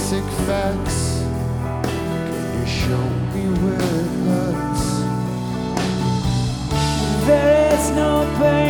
basic facts. Can you show me where it hurts? There is no pain